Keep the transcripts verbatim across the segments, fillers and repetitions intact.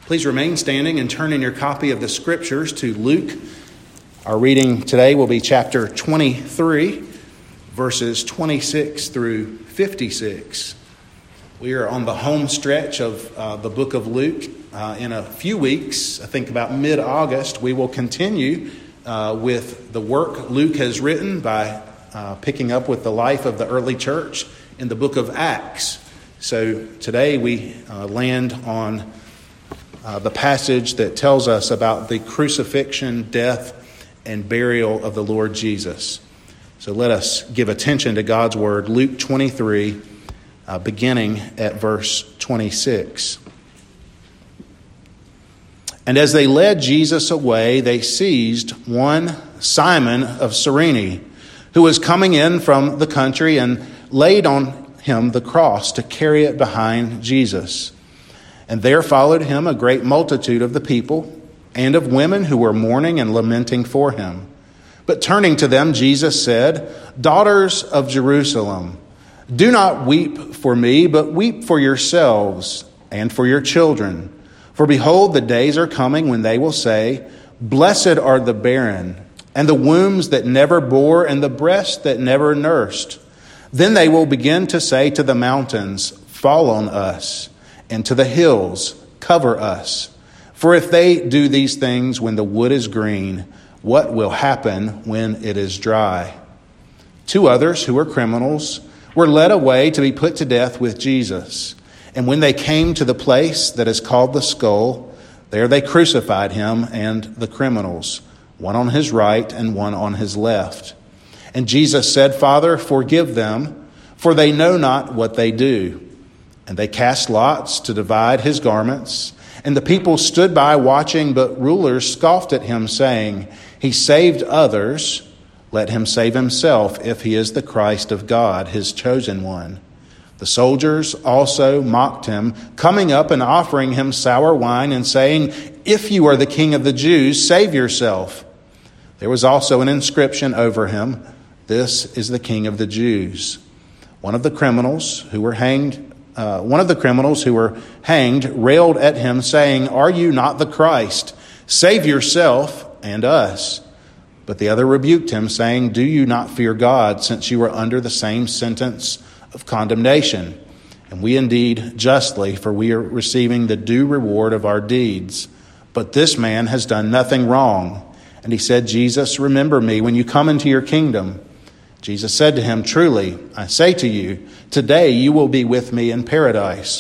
Please remain standing and turn in your copy of the Scriptures to Luke. Our reading today will be chapter twenty-three, verses twenty-six through fifty-six. We are on the home stretch of uh, the book of Luke. Uh, in a few weeks, I think about mid-August, we will continue uh, with the work Luke has written by uh, picking up with the life of the early church in the book of Acts. So today we uh, land on Uh, the passage that tells us about the crucifixion, death, and burial of the Lord Jesus. So let us give attention to God's word, Luke twenty-three, uh, beginning at verse twenty-six. And as they led Jesus away, they seized one Simon of Cyrene, who was coming in from the country, and laid on him the cross to carry it behind Jesus. And there followed him a great multitude of the people and of women who were mourning and lamenting for him. But turning to them, Jesus said, "Daughters of Jerusalem, do not weep for me, but weep for yourselves and for your children. For behold, the days are coming when they will say, 'Blessed are the barren, and the wombs that never bore, and the breasts that never nursed.' Then they will begin to say to the mountains, 'Fall on us,' and to the hills, 'Cover us.' For if they do these things when the wood is green, what will happen when it is dry?" Two others who were criminals were led away to be put to death with Jesus. And when they came to the place that is called the Skull, there they crucified him and the criminals, one on his right and one on his left. And Jesus said, "Father, forgive them, for they know not what they do." And they cast lots to divide his garments. And the people stood by watching, but rulers scoffed at him, saying, "He saved others. Let him save himself, if he is the Christ of God, his chosen one." The soldiers also mocked him, coming up and offering him sour wine, and saying, "If you are the King of the Jews, save yourself." There was also an inscription over him, "This is the King of the Jews." One of the criminals who were hanged Uh, one of the criminals who were hanged railed at him, saying, "Are you not the Christ? Save yourself and us." But the other rebuked him, saying, "Do you not fear God, since you are under the same sentence of condemnation? And we indeed justly, for we are receiving the due reward of our deeds. But this man has done nothing wrong." And he said, "Jesus, remember me when you come into your kingdom." Jesus said to him, "Truly, I say to you, today you will be with me in paradise."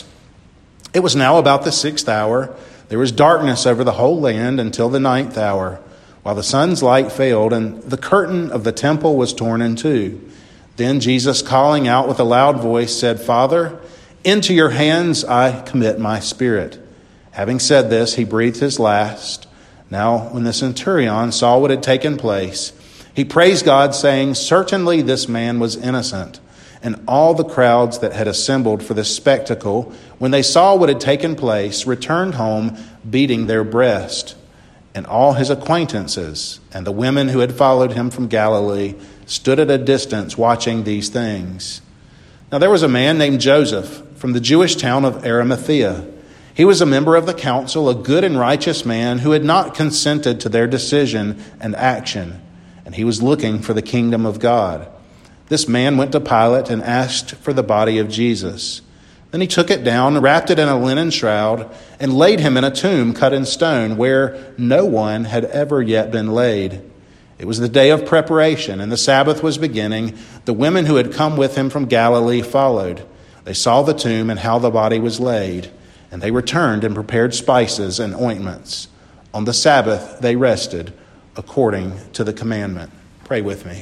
It was now about the sixth hour. There was darkness over the whole land until the ninth hour, while the sun's light failed, and the curtain of the temple was torn in two. Then Jesus, calling out with a loud voice, said, "Father, into your hands I commit my spirit." Having said this, he breathed his last. Now, when the centurion saw what had taken place, he praised God, saying, "Certainly this man was innocent." And all the crowds that had assembled for this spectacle, when they saw what had taken place, returned home beating their breast. And all his acquaintances and the women who had followed him from Galilee stood at a distance watching these things. Now there was a man named Joseph from the Jewish town of Arimathea. He was a member of the council, a good and righteous man who had not consented to their decision and action. And he was looking for the kingdom of God. This man went to Pilate and asked for the body of Jesus. Then he took it down, wrapped it in a linen shroud, and laid him in a tomb cut in stone where no one had ever yet been laid. It was the day of preparation, and the Sabbath was beginning. The women who had come with him from Galilee followed. They saw the tomb and how the body was laid, and they returned and prepared spices and ointments. On the Sabbath they rested, according to the commandment. Pray with me.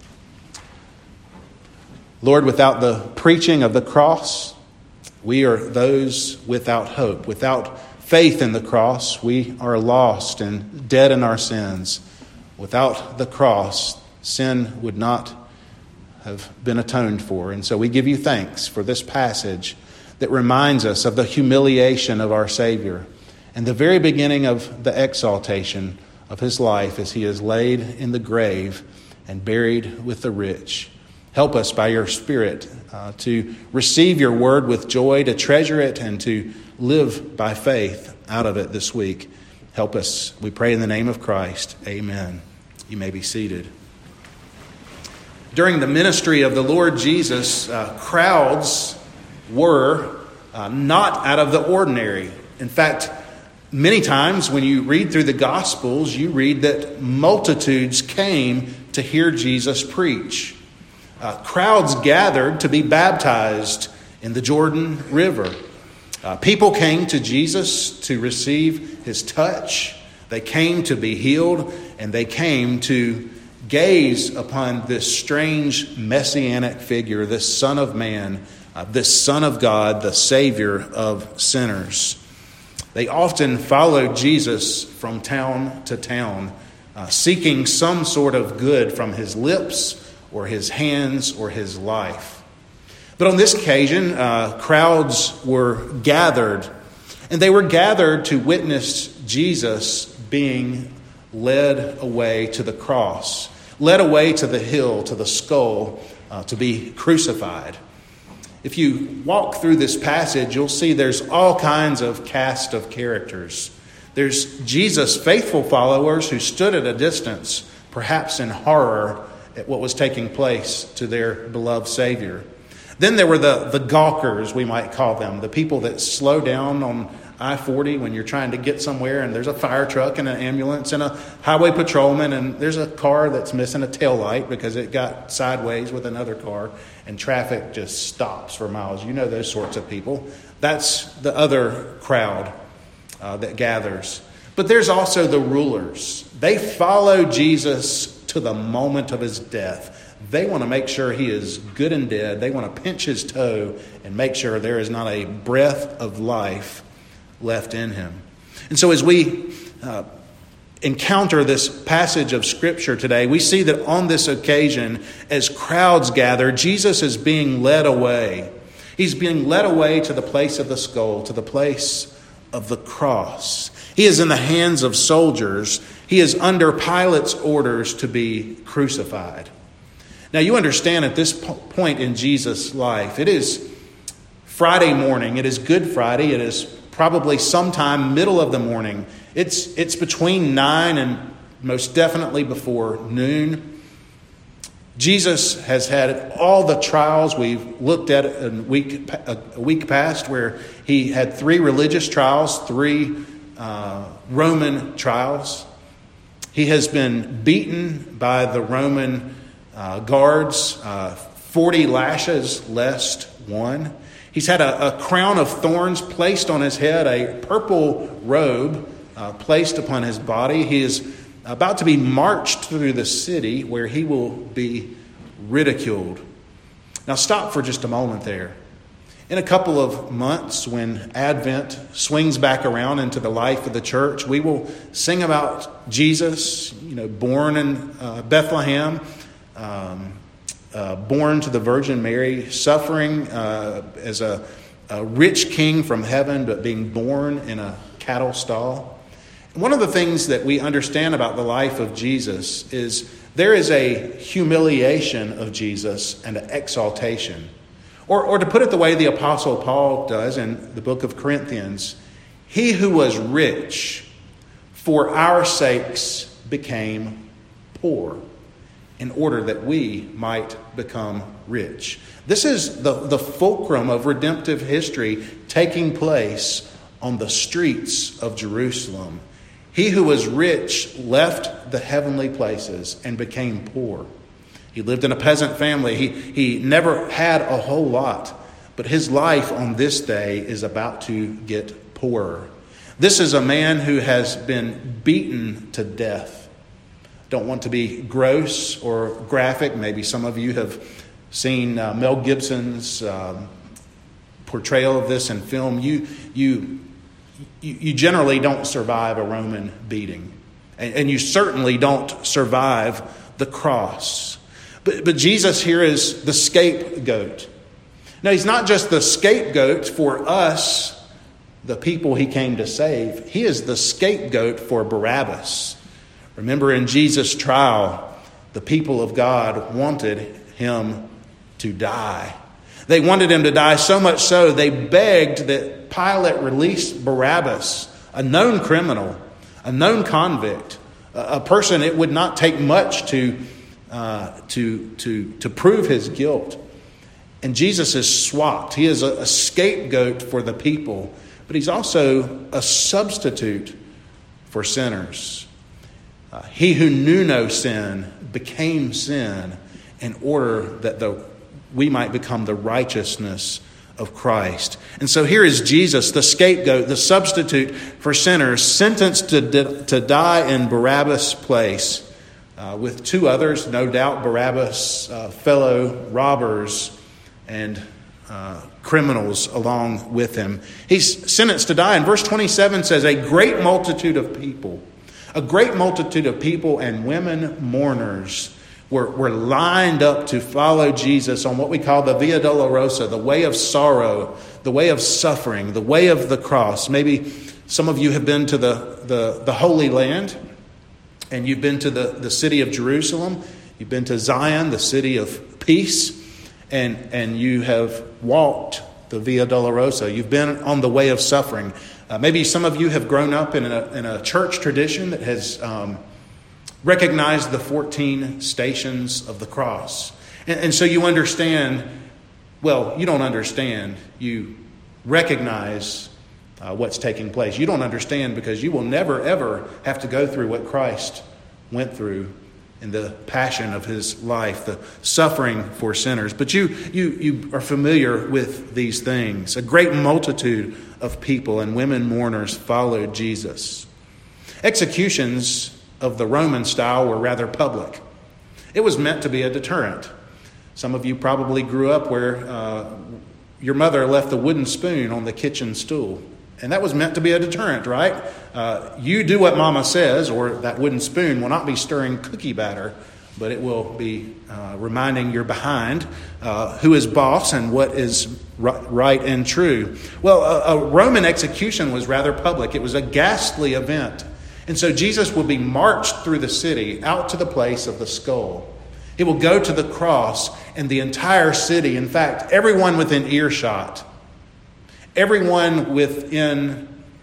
Lord, without the preaching of the cross, we are those without hope. Without faith in the cross, we are lost and dead in our sins. Without the cross, sin would not have been atoned for. And so we give you thanks for this passage that reminds us of the humiliation of our Savior and the very beginning of the exaltation of his life as he is laid in the grave and buried with the rich. Help us by your Spirit uh, to receive your word with joy, to treasure it, and to live by faith out of it this week. Help us, we pray in the name of Christ. Amen. You may be seated. During the ministry of the Lord Jesus, uh, crowds were uh, not out of the ordinary. In fact, many times when you read through the Gospels, you read that multitudes came to hear Jesus preach. Uh, crowds gathered to be baptized in the Jordan River. Uh, people came to Jesus to receive his touch. They came to be healed, and they came to gaze upon this strange messianic figure, this Son of Man, uh, this Son of God, the Savior of sinners. They often followed Jesus from town to town, uh, seeking some sort of good from his lips or his hands or his life. But on this occasion, uh, crowds were gathered, and they were gathered to witness Jesus being led away to the cross, led away to the hill, to the skull, uh, to be crucified. If you walk through this passage, you'll see there's all kinds of cast of characters. There's Jesus' faithful followers who stood at a distance, perhaps in horror at what was taking place to their beloved Savior. Then there were the, the gawkers, we might call them, the people that slow down on I forty when you're trying to get somewhere and there's a fire truck and an ambulance and a highway patrolman and there's a car that's missing a taillight because it got sideways with another car and traffic just stops for miles. You know those sorts of people. That's the other crowd uh, that gathers. But there's also the rulers. They follow Jesus to the moment of his death. They want to make sure he is good and dead. They want to pinch his toe and make sure there is not a breath of life left in him. And so as we uh, encounter this passage of Scripture today, we see that on this occasion, as crowds gather, Jesus is being led away. He's being led away to the place of the skull, to the place of the cross. He is in the hands of soldiers. He is under Pilate's orders to be crucified. Now you understand at this point in Jesus' life, it is Friday morning. It is Good Friday. It is probably sometime middle of the morning. It's it's between nine and most definitely before noon. Jesus has had all the trials we've looked at a week a week past, where he had three religious trials, three uh, Roman trials. He has been beaten by the Roman uh, guards, uh, forty lashes lest one. He's had a, a crown of thorns placed on his head, a purple robe uh, placed upon his body. He is about to be marched through the city where he will be ridiculed. Now stop for just a moment there. In a couple of months, when Advent swings back around into the life of the church, we will sing about Jesus, you know, born in uh, Bethlehem, um, Uh, born to the Virgin Mary, suffering uh, as a, a rich king from heaven, but being born in a cattle stall. And one of the things that we understand about the life of Jesus is there is a humiliation of Jesus and an exaltation. Or, or to put it the way the Apostle Paul does in the book of Corinthians, he who was rich for our sakes became poor, in order that we might become rich. This is the, the fulcrum of redemptive history taking place on the streets of Jerusalem. He who was rich left the heavenly places and became poor. He lived in a peasant family. He, he never had a whole lot, but his life on this day is about to get poorer. This is a man who has been beaten to death. Don't want to be gross or graphic. Maybe some of you have seen uh, Mel Gibson's um, portrayal of this in film. You, you, you generally don't survive a Roman beating. And, and you certainly don't survive the cross. But, but Jesus here is the scapegoat. Now, he's not just the scapegoat for us, the people he came to save. He is the scapegoat for Barabbas. Remember, in Jesus' trial, the people of God wanted him to die. They wanted him to die so much so they begged that Pilate release Barabbas a known criminal, a known convict, a, a person it would not take much to, uh, to, to, to prove his guilt. And Jesus is swapped. He is a, a scapegoat for the people, but he's also a substitute for sinners. Uh, he who knew no sin became sin in order that the, we might become the righteousness of Christ. And so here is Jesus, the scapegoat, the substitute for sinners, sentenced to, di- to die in Barabbas' place uh, with two others, no doubt Barabbas' uh, fellow robbers and uh, criminals along with him. He's sentenced to die. And verse twenty-seven says, a great multitude of people, a great multitude of people and women mourners were, were lined up to follow Jesus on what we call the Via Dolorosa, the way of sorrow, the way of suffering, the way of the cross. Maybe some of you have been to the, the, the Holy Land, and you've been to the, the city of Jerusalem. You've been to Zion, the city of peace. And and you have walked the Via Dolorosa. You've been on the way of suffering. Uh, maybe some of you have grown up in a, in a church tradition that has um, recognized the fourteen stations of the cross. And, and so you understand, well, you don't understand. You recognize uh, what's taking place. You don't understand because you will never, ever have to go through what Christ went through in the passion of his life, the suffering for sinners. But you, you, you are familiar with these things. A great multitude of people and women mourners followed Jesus. Executions of the Roman style were rather public. It was meant to be a deterrent. Some of you probably grew up where uh, your mother left the wooden spoon on the kitchen stool. And that was meant to be a deterrent, right? Uh, you do what mama says, or that wooden spoon will not be stirring cookie batter, but it will be uh, reminding your behind uh, who is boss and what is right and true. Well, a, a Roman execution was rather public. It was a ghastly event. And so Jesus will be marched through the city out to the place of the skull. He will go to the cross, and the entire city, in fact, everyone within earshot, everyone within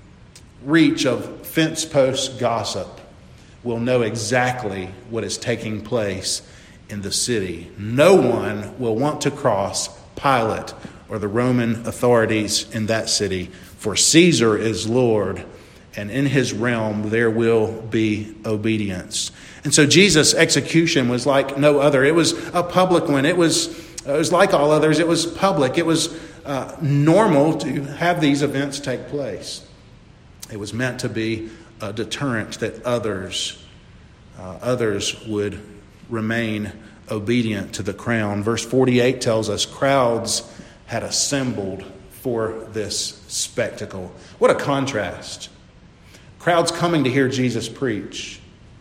reach of fence post gossip will know exactly what is taking place in the city. No one will want to cross Pilate or the Roman authorities in that city, for Caesar is Lord, and in his realm there will be obedience. And so Jesus' execution was like no other. It was a public one. It was, it was like all others. It was public. It was Uh, normal to have these events take place. It was meant to be a deterrent that others, uh, others would remain obedient to the crown. Verse forty-eight tells us crowds had assembled for this spectacle. What a contrast. Crowds coming to hear Jesus preach.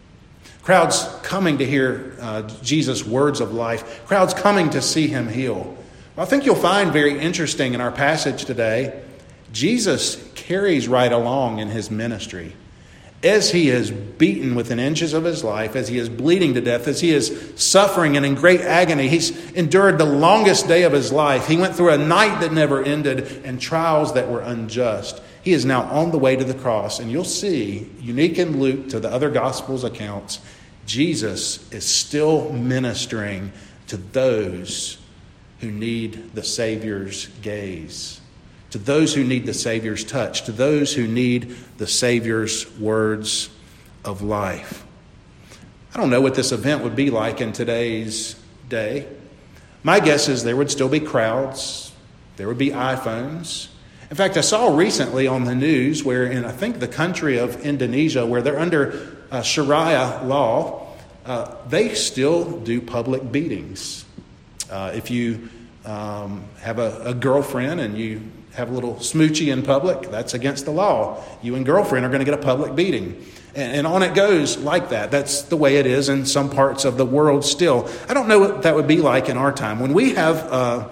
Crowds coming to hear uh, Jesus' words of life. Crowds coming to see him heal. I think you'll find very interesting in our passage today, Jesus carries right along in his ministry. As he is beaten within inches of his life, as he is bleeding to death, as he is suffering and in great agony, he's endured the longest day of his life. He went through a night that never ended and trials that were unjust. He is now on the way to the cross, and you'll see, unique in Luke to the other Gospels accounts, Jesus is still ministering to those who need the Savior's gaze, to those who need the Savior's touch, to those who need the Savior's words of life. I don't know what this event would be like in today's day. My guess is there would still be crowds. There would be iPhones. In fact, I saw recently on the news where in, I think, the country of Indonesia, where they're under uh, Sharia law, uh, they still do public beatings. Uh, if you um, have a, a girlfriend and you have a little smoochie in public, that's against the law. You and girlfriend are going to get a public beating. And, and on it goes like that. That's the way it is in some parts of the world still. I don't know what that would be like in our time. When we have uh,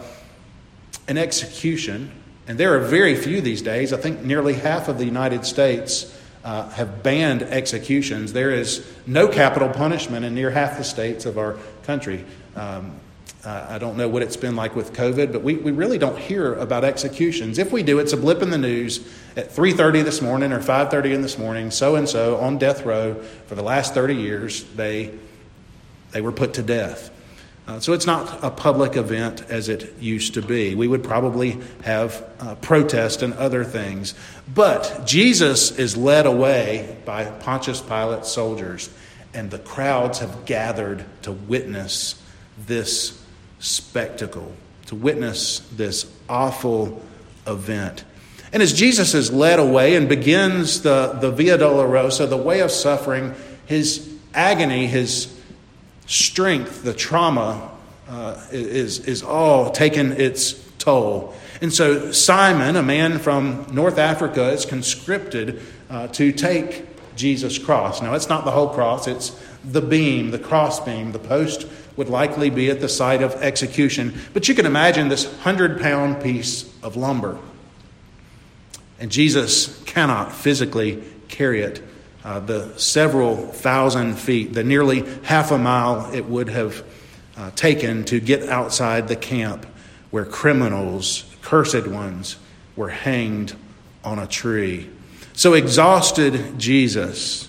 an execution, and there are very few these days, I think nearly half of the United States uh, have banned executions. There is no capital punishment in near half the states of our country. Um, Uh, I don't know what it's been like with COVID, but we, we really don't hear about executions. If we do, it's a blip in the news at three thirty this morning or five thirty in this morning, so-and-so on death row for the last thirty years, they, they were put to death. Uh, so it's not a public event as it used to be. We would probably have uh, protest and other things. But Jesus is led away by Pontius Pilate's soldiers, and the crowds have gathered to witness this spectacle, to witness this awful event. And as Jesus is led away and begins the, the Via Dolorosa, the way of suffering, his agony, his strength, the trauma uh, is, is all taken its toll. And so Simon, a man from North Africa, is conscripted uh, to take Jesus' cross. Now, it's not the whole cross, it's the beam, the cross beam. The post would likely be at the site of execution. But you can imagine this hundred-pound piece of lumber. And Jesus cannot physically carry it. Uh, the several thousand feet, the nearly half a mile it would have uh, taken to get outside the camp where criminals, cursed ones, were hanged on a tree. So exhausted Jesus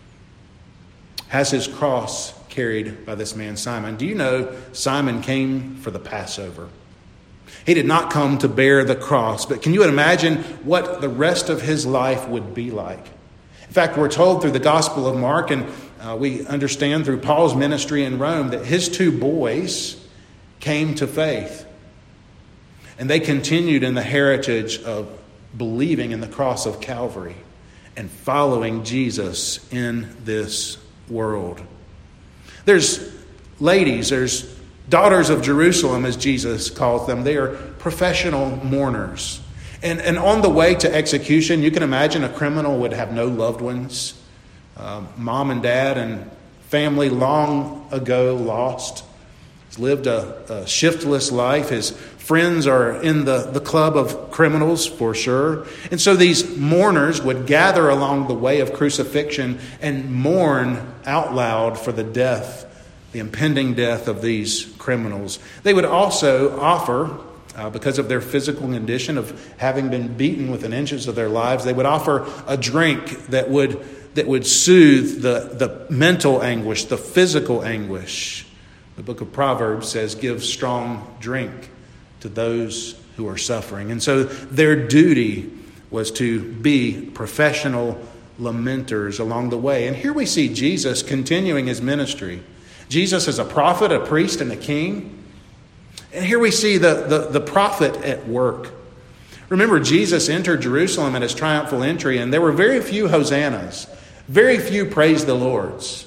has his cross carried by this man Simon. Do you know Simon came for the Passover? He did not come to bear the cross, but can you imagine what the rest of his life would be like? In fact, we're told through the Gospel of Mark, and uh, we understand through Paul's ministry in Rome, that his two boys came to faith. And they continued in the heritage of believing in the cross of Calvary and following Jesus in this world. There's ladies, there's daughters of Jerusalem, as Jesus calls them. They are professional mourners. And, and on the way to execution, you can imagine a criminal would have no loved ones. Uh, mom and dad and family long ago lost. He's lived a, a shiftless life. His friends are in the, the club of criminals for sure. And so these mourners would gather along the way of crucifixion and mourn out loud for the death, the impending death of these criminals. They would also offer, Uh, because of their physical condition of having been beaten within inches of their lives, they would offer a drink that would that would soothe the, the mental anguish, the physical anguish. The book of Proverbs says, give strong drink to those who are suffering. And so their duty was to be professional lamenters along the way. And here we see Jesus continuing his ministry. Jesus is a prophet, a priest, and a king. And here we see the, the, the prophet at work. Remember, Jesus entered Jerusalem at his triumphal entry, and there were very few hosannas, very few praise the Lords.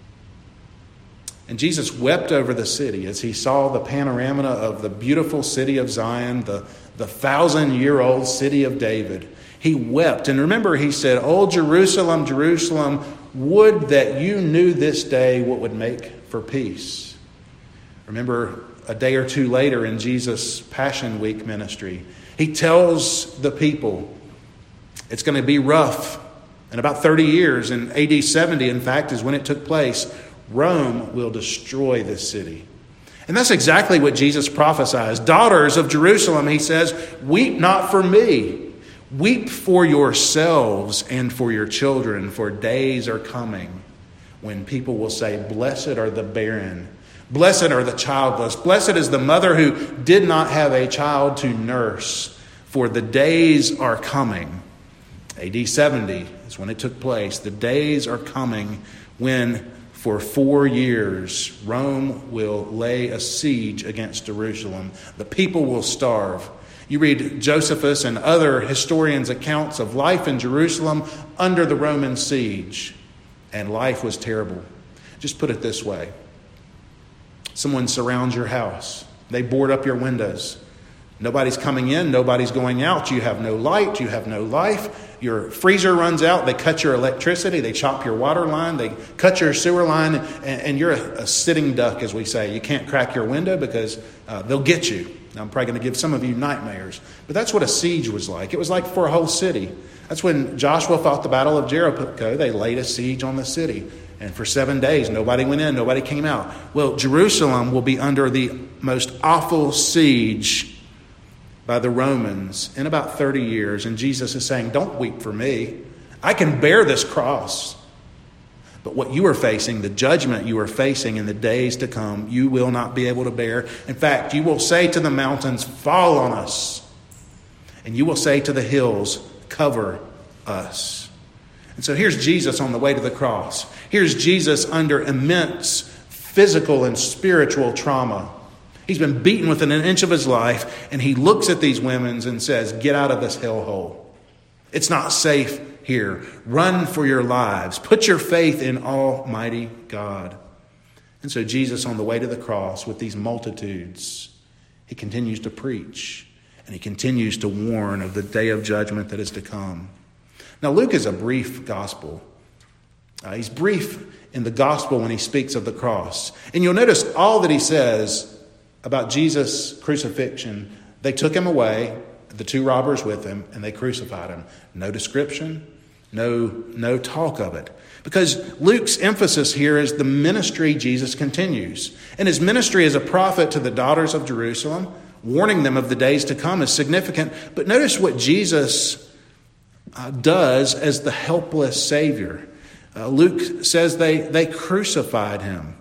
And Jesus wept over the city as he saw the panorama of the beautiful city of Zion, the, the thousand-year-old city of David. He wept. And remember, he said, "O Jerusalem, Jerusalem, would that you knew this day what would make for peace." Remember, a day or two later in Jesus' Passion Week ministry, he tells the people it's going to be rough. In about thirty years, in A D seventy, in fact, is when it took place, Rome will destroy this city. And that's exactly what Jesus prophesies. Daughters of Jerusalem, he says, weep not for me. Weep for yourselves and for your children, for days are coming when people will say, blessed are the barren, blessed are the childless. Blessed is the mother who did not have a child to nurse, for the days are coming. A D seventy is when it took place. The days are coming when for four years Rome will lay a siege against Jerusalem. The people will starve. You read Josephus and other historians' accounts of life in Jerusalem under the Roman siege, and life was terrible. Just put it this way. Someone surrounds your house. They board up your windows. Nobody's coming in. Nobody's going out. You have no light. You have no life. Your freezer runs out. They cut your electricity. They chop your water line. They cut your sewer line. And, and you're a, a sitting duck, as we say. You can't crack your window because uh, they'll get you. Now, I'm probably going to give some of you nightmares. But that's what a siege was like. It was like for a whole city. That's when Joshua fought the Battle of Jericho. They laid a siege on the city. And for seven days, nobody went in, nobody came out. Well, Jerusalem will be under the most awful siege by the Romans in about thirty years. And Jesus is saying, don't weep for me. I can bear this cross. But what you are facing, the judgment you are facing in the days to come, you will not be able to bear. In fact, you will say to the mountains, fall on us. And you will say to the hills, cover us. And so here's Jesus on the way to the cross. Here's Jesus under immense physical and spiritual trauma. He's been beaten within an inch of his life, and he looks at these women and says, get out of this hellhole. It's not safe here. Run for your lives. Put your faith in Almighty God. And so Jesus, on the way to the cross with these multitudes, he continues to preach, and he continues to warn of the day of judgment that is to come. Now, Luke is a brief gospel. Uh, he's brief in the gospel when he speaks of the cross. And you'll notice all that he says about Jesus' crucifixion. They took him away, the two robbers with him, and they crucified him. No description, no, no talk of it. Because Luke's emphasis here is the ministry Jesus continues. And his ministry as a prophet to the daughters of Jerusalem, warning them of the days to come, is significant. But notice what Jesus uh, does as the helpless Savior. Uh, Luke says they, they crucified him.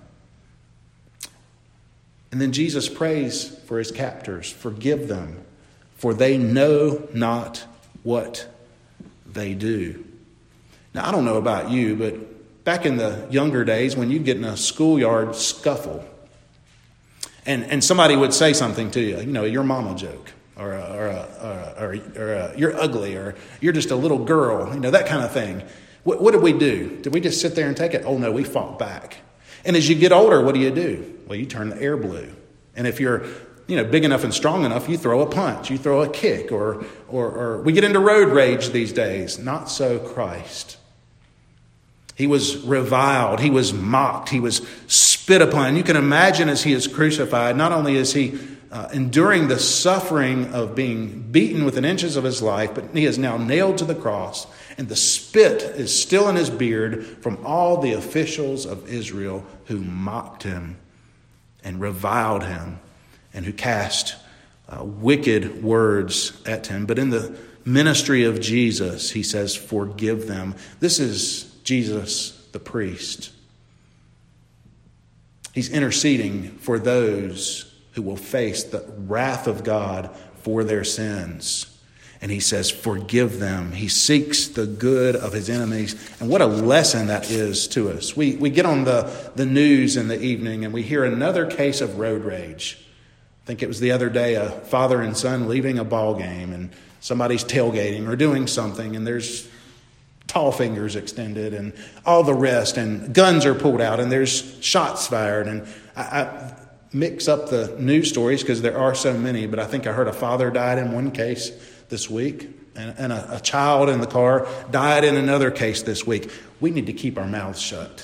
And then Jesus prays for his captors, forgive them, for they know not what they do. Now, I don't know about you, but back in the younger days when you'd get in a schoolyard scuffle and, and somebody would say something to you, you know, your mama joke, or, a, or, a, or, a, or a, you're ugly, or you're just a little girl, you know, that kind of thing. What, what did we do? Did we just sit there and take it? Oh, no, we fought back. And as you get older, what do you do? Well, you turn the air blue. And if you're you know, big enough and strong enough, you throw a punch, you throw a kick, or, or, or we get into road rage these days. Not so Christ. He was reviled. He was mocked. He was spit upon. You can imagine as he is crucified, not only is he uh, enduring the suffering of being beaten within inches of his life, but he is now nailed to the cross, and the spit is still in his beard from all the officials of Israel who mocked him and reviled him and who cast uh, wicked words at him. But in the ministry of Jesus, he says, forgive them. This is Jesus, the priest. He's interceding for those who will face the wrath of God for their sins. And he says, forgive them. He seeks the good of his enemies. And what a lesson that is to us. We, we get on the, the news in the evening and we hear another case of road rage. I think it was the other day, a father and son leaving a ball game and somebody's tailgating or doing something, and there's tall fingers extended and all the rest, and guns are pulled out and there's shots fired. And I, I mix up the news stories because there are so many, but I think I heard a father died in one case this week, and, and a, a child in the car died in another case this week. We need to keep our mouths shut.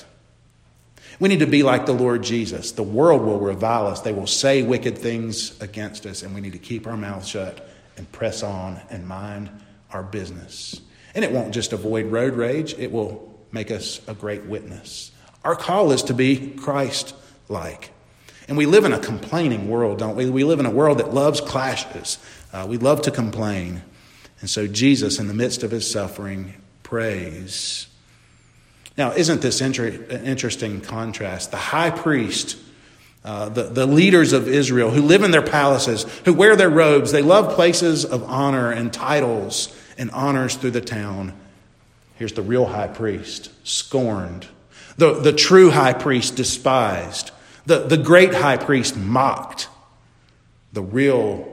We need to be like the Lord Jesus. The world will revile us. They will say wicked things against us, and we need to keep our mouths shut and press on and mind our business. And it won't just avoid road rage. It will make us a great witness. Our call is to be Christ-like. And we live in a complaining world, don't we? We live in a world that loves clashes. Uh, we love to complain. And so Jesus, in the midst of his suffering, prays. Now, isn't this inter- an interesting contrast? The high priest, uh, the, the leaders of Israel who live in their palaces, who wear their robes, they love places of honor and titles and honors through the town. Here's the real high priest, scorned. The, the true high priest, despised. The, the great high priest, mocked. The real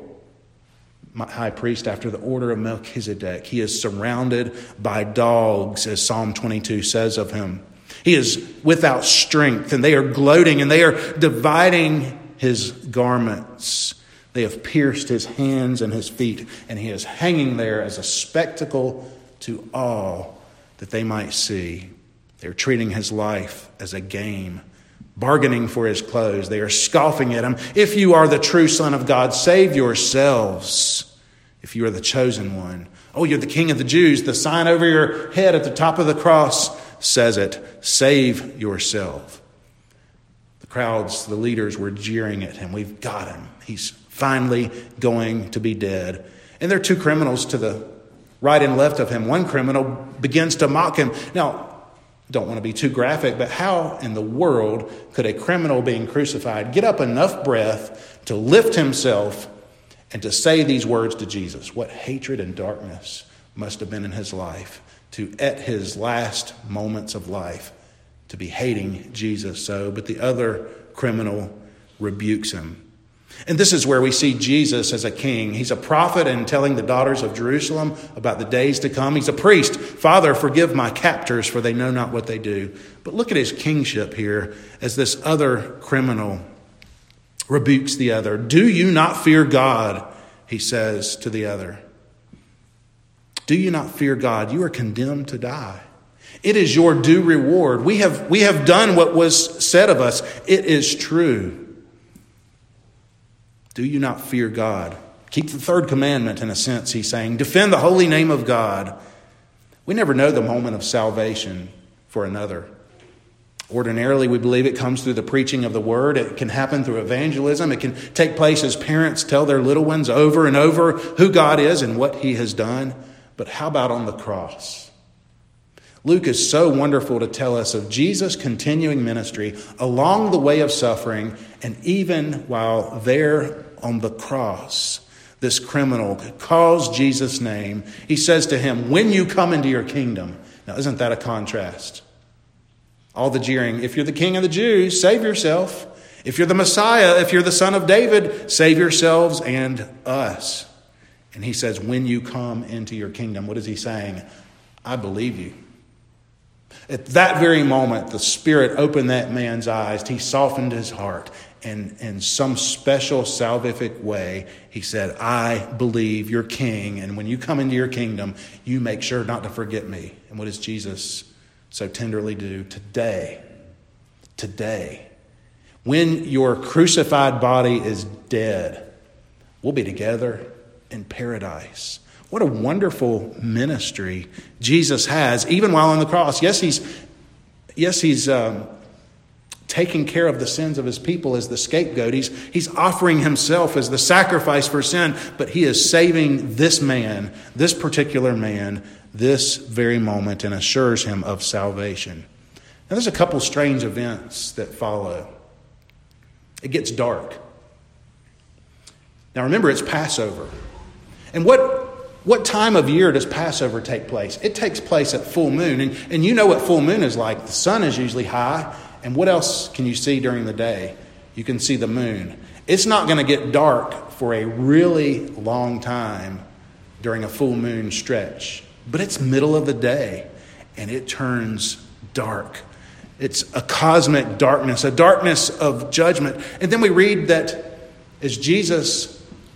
high priest, after the order of Melchizedek, he is surrounded by dogs, as Psalm twenty-two says of him. He is without strength, and they are gloating, and they are dividing his garments. They have pierced his hands and his feet, and he is hanging there as a spectacle to all that they might see. They're treating his life as a game, bargaining for his clothes. They are scoffing at him. If you are the true Son of God, save yourselves. If you are the chosen one. Oh, you're the King of the Jews. The sign over your head at the top of the cross says it, "Save yourself." The crowds, the leaders were jeering at him. "We've got him. He's finally going to be dead." And there are two criminals to the right and left of him. One criminal begins to mock him. Now, don't want to be too graphic, but how in the world could a criminal being crucified get up enough breath to lift himself and to say these words to Jesus? What hatred and darkness must have been in his life to, at his last moments of life, to be hating Jesus so. But the other criminal rebukes him. And this is where we see Jesus as a king. He's a prophet and telling the daughters of Jerusalem about the days to come. He's a priest. "Father, forgive my captors, for they know not what they do." But look at his kingship here as this other criminal rebukes the other. "Do you not fear God?" he says to the other. "Do you not fear God? You are condemned to die. It is your due reward. We have, we have done what was said of us. It is true. Do you not fear God?" Keep the third commandment, in a sense, he's saying. Defend the holy name of God. We never know the moment of salvation for another. Ordinarily, we believe it comes through the preaching of the word. It can happen through evangelism. It can take place as parents tell their little ones over and over who God is and what he has done. But how about on the cross? Luke is so wonderful to tell us of Jesus' continuing ministry along the way of suffering, and even while there on the cross, this criminal calls Jesus' name. He says to him, "When you come into your kingdom." Now, isn't that a contrast? All the jeering, "If you're the king of the Jews, save yourself. If you're the Messiah, if you're the son of David, save yourselves and us." And he says, "When you come into your kingdom," what is he saying? I believe you. At that very moment, the Spirit opened that man's eyes. He softened his heart. And in some special salvific way, he said, "I believe you're king. And when you come into your kingdom, you make sure not to forget me." And what does Jesus so tenderly do? Today, today, when your crucified body is dead, we'll be together in paradise. What a wonderful ministry Jesus has, even while on the cross. Yes, he's yes he's um, taking care of the sins of his people as the scapegoat. He's, he's offering himself as the sacrifice for sin, but he is saving this man, this particular man, this very moment, and assures him of salvation. Now, there's a couple strange events that follow. It gets dark. Now, remember, it's Passover. And what What time of year does Passover take place? It takes place at full moon. And, and you know what full moon is like. The sun is usually high. And what else can you see during the day? You can see the moon. It's not going to get dark for a really long time during a full moon stretch. But it's middle of the day, and it turns dark. It's a cosmic darkness, a darkness of judgment. And then we read that as Jesus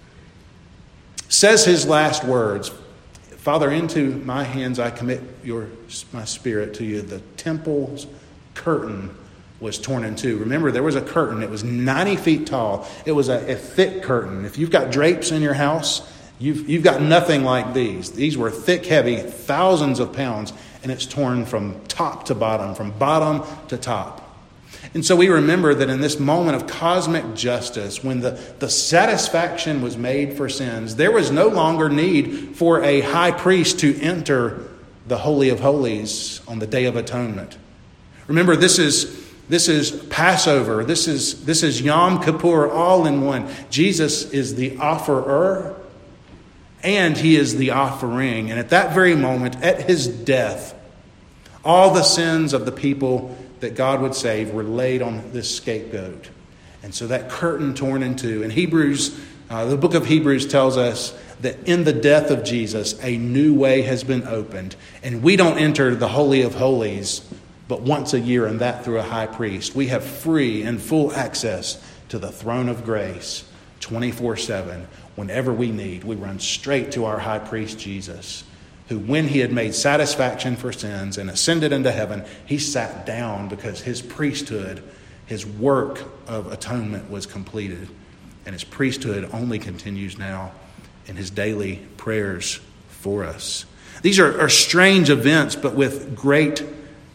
says his last words, "Father, into my hands I commit your my spirit to you." The temple's curtain was torn in two. Remember, there was a curtain. It was ninety feet tall. It was a, a thick curtain. If you've got drapes in your house, you've, you've got nothing like these. These were thick, heavy, thousands of pounds, and it's torn from top to bottom, from bottom to top. And so we remember that in this moment of cosmic justice, when the, the satisfaction was made for sins, there was no longer need for a high priest to enter the Holy of Holies on the Day of Atonement. Remember, this is this is Passover. This is this is Yom Kippur all in one. Jesus is the offerer and he is the offering. And at that very moment, at his death, all the sins of the people that God would save were laid on this scapegoat. And so that curtain torn in two. And Hebrews, uh, the book of Hebrews tells us that in the death of Jesus, a new way has been opened. And we don't enter the Holy of Holies but once a year, and that through a high priest. We have free and full access to the throne of grace twenty-four seven. Whenever we need, we run straight to our high priest Jesus, who, when he had made satisfaction for sins and ascended into heaven, he sat down because his priesthood, his work of atonement was completed. And his priesthood only continues now in his daily prayers for us. These are, are strange events, but with great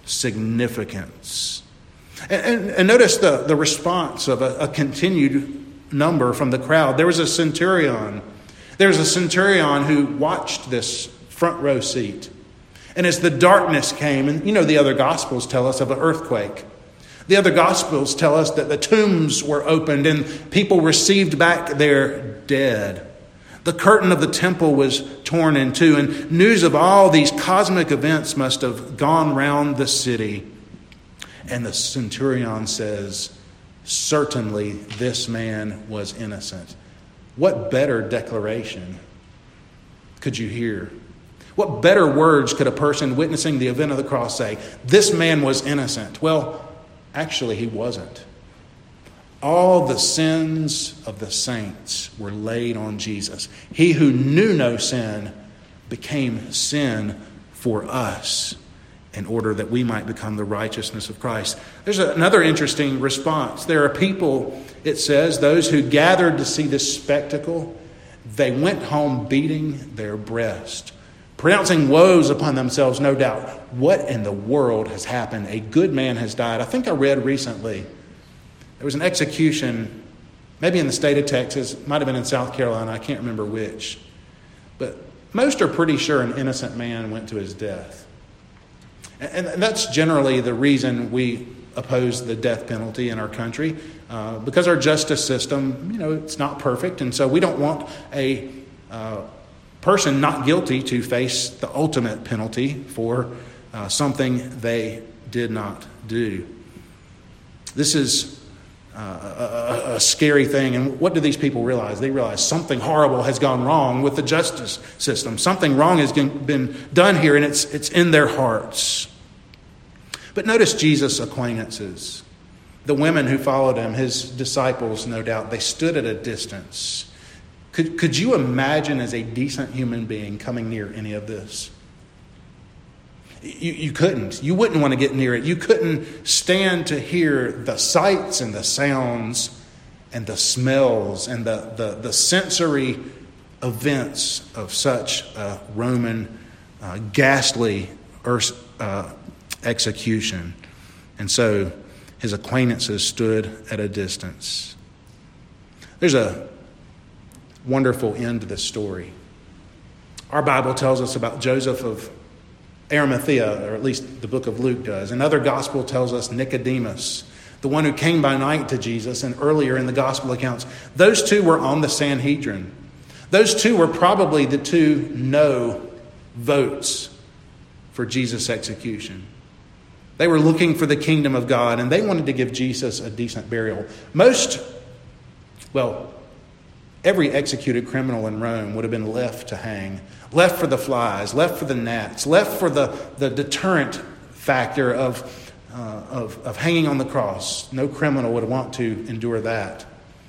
significance. And, and, and notice the, the response of a, a continued number from the crowd. There was a centurion. There was a centurion who watched this front row seat. And as the darkness came, and you know the other Gospels tell us of an earthquake. The other Gospels tell us that the tombs were opened and people received back their dead. The curtain of the temple was torn in two, and news of all these cosmic events must have gone round the city. And the centurion says, certainly this man was innocent. What better declaration could you hear? What better words could a person witnessing the event of the cross say? This man was innocent. Well, actually, he wasn't. All the sins of the saints were laid on Jesus. He who knew no sin became sin for us in order that we might become the righteousness of Christ. There's another interesting response. There are people, it says, those who gathered to see this spectacle, they went home beating their breast, pronouncing woes upon themselves, no doubt. What in the world has happened? A good man has died. I think I read recently there was an execution, maybe in the state of Texas, might have been in South Carolina, I can't remember which. But most are pretty sure an innocent man went to his death. And that's generally the reason we oppose the death penalty in our country, uh, because our justice system, you know, it's not perfect. And so we don't want a uh, person not guilty to face the ultimate penalty for uh, something they did not do. This is uh, a, a scary thing. And what do these people realize? They realize something horrible has gone wrong with the justice system. Something wrong has been done here, and it's it's in their hearts. But notice Jesus' acquaintances. The women who followed him, his disciples, no doubt, they stood at a distance. Could, could you imagine as a decent human being coming near any of this? You, you couldn't. You wouldn't want to get near it. You couldn't stand to hear the sights and the sounds and the smells and the, the, the sensory events of such a Roman uh, ghastly earth, uh, execution. And so his acquaintances stood at a distance. There's a wonderful end to this story. Our Bible tells us about Joseph of Arimathea, or at least the book of Luke does. Another gospel tells us Nicodemus, the one who came by night to Jesus, and earlier in the gospel accounts, those two were on the Sanhedrin. Those two were probably the two no votes for Jesus' execution. They were looking for the kingdom of God, and they wanted to give Jesus a decent burial. Most, well, every executed criminal in Rome would have been left to hang, left for the flies, left for the gnats, left for the, the deterrent factor of, uh, of, of hanging on the cross. No criminal would want to endure that.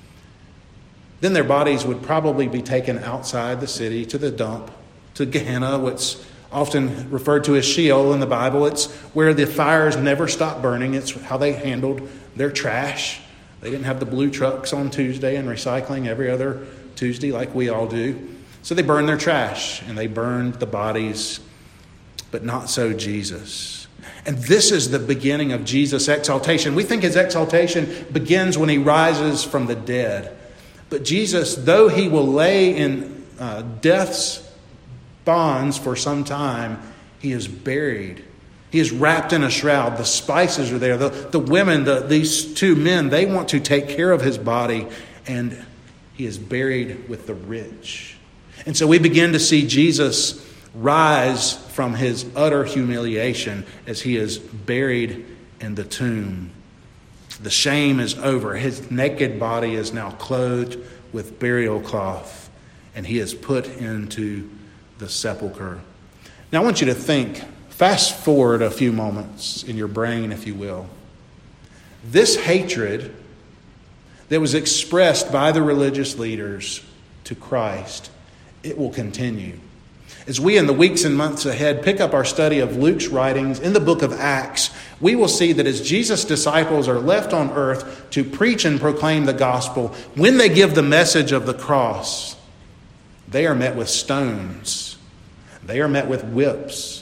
Then their bodies would probably be taken outside the city to the dump, to Gehenna, what's often referred to as Sheol in the Bible. It's where the fires never stop burning. It's how they handled their trash. They didn't have the blue trucks on Tuesday and recycling every other Tuesday like we all do. So they burned their trash and they burned the bodies, but not so Jesus. And this is the beginning of Jesus' exaltation. We think his exaltation begins when he rises from the dead. But Jesus, though he will lay in uh, death's bonds for some time, he is buried. He is wrapped in a shroud. The spices are there. The, the women, the, these two men, they want to take care of his body, and he is buried with the rich. And so we begin to see Jesus rise from his utter humiliation as he is buried in the tomb. The shame is over. His naked body is now clothed with burial cloth, and he is put into the sepulcher. Now I want you to think, fast forward a few moments in your brain, if you will. This hatred that was expressed by the religious leaders to Christ, it will continue. As we in the weeks and months ahead pick up our study of Luke's writings in the book of Acts, we will see that as Jesus' disciples are left on earth to preach and proclaim the gospel, when they give the message of the cross, they are met with stones. They are met with whips.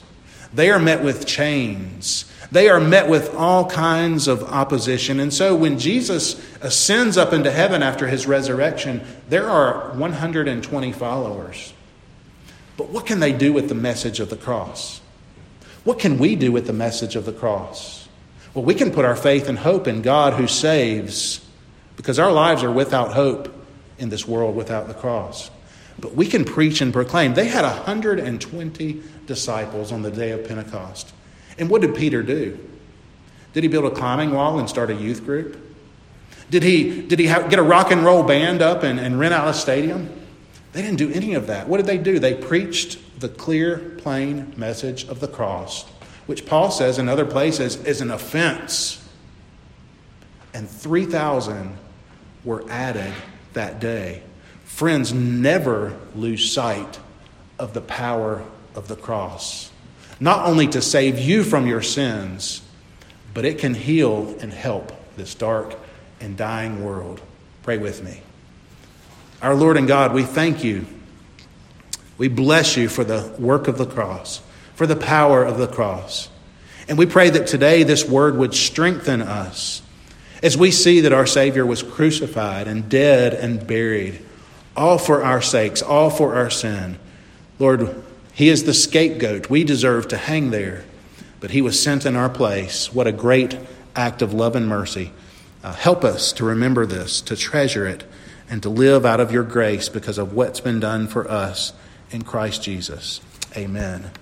They are met with chains. They are met with all kinds of opposition. And so when Jesus ascends up into heaven after his resurrection, there are one hundred twenty followers. But what can they do with the message of the cross? What can we do with the message of the cross? Well, we can put our faith and hope in God who saves, because our lives are without hope in this world without the cross. But we can preach and proclaim. They had one hundred twenty disciples on the day of Pentecost. And what did Peter do? Did he build a climbing wall and start a youth group? Did he, did he have, get a rock and roll band up and, and rent out a stadium? They didn't do any of that. What did they do? They preached the clear, plain message of the cross, which Paul says in other places is an offense. And three thousand were added that day. Friends, never lose sight of the power of the cross. Not only to save you from your sins, but it can heal and help this dark and dying world. Pray with me. Our Lord and God, we thank you. We bless you for the work of the cross, for the power of the cross. And we pray that today this word would strengthen us as we see that our Savior was crucified and dead and buried, all for our sakes, all for our sin. Lord, he is the scapegoat. We deserve to hang there, but he was sent in our place. What a great act of love and mercy. Uh, help us to remember this, to treasure it, and to live out of your grace because of what's been done for us in Christ Jesus. Amen.